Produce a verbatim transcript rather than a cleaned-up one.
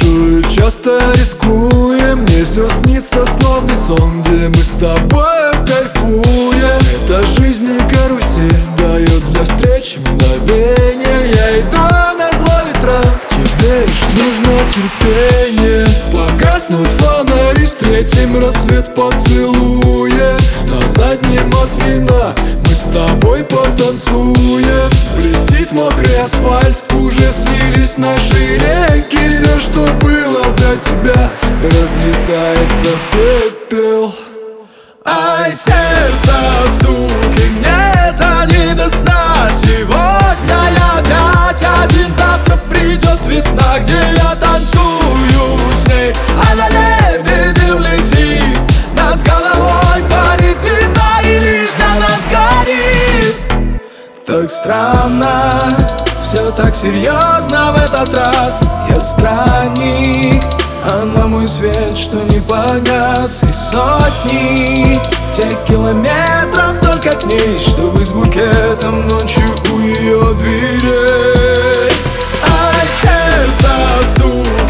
спешу и часто рискуем. Мне все снится словный сон, где мы с тобой кайфуем. Эта жизнь не карусель, дает для встречи мгновение. Я иду на зло ветрам, тебе лишь нужно терпение. Погаснут фонари, встретим рассвет поцелуя. На заднем от вина мы с тобой потанцуем. Блестит мокрый асфальт, уже слились наши реки. Все, что было до тебя, разлетается в пепел. Ай, сердце стуки, нет, не до сна. Сегодня я опять один, завтра придет весна, где я танцую с ней. Она лебедем летит, над головой парит звезда и лишь для нас горит. Так странно, все так серьезно в этот раз. Я странник, она мой свет, что не погас. И сотни тех километров только к ней, чтобы с букетом ночью у ее дверей. Ай, сердце стук.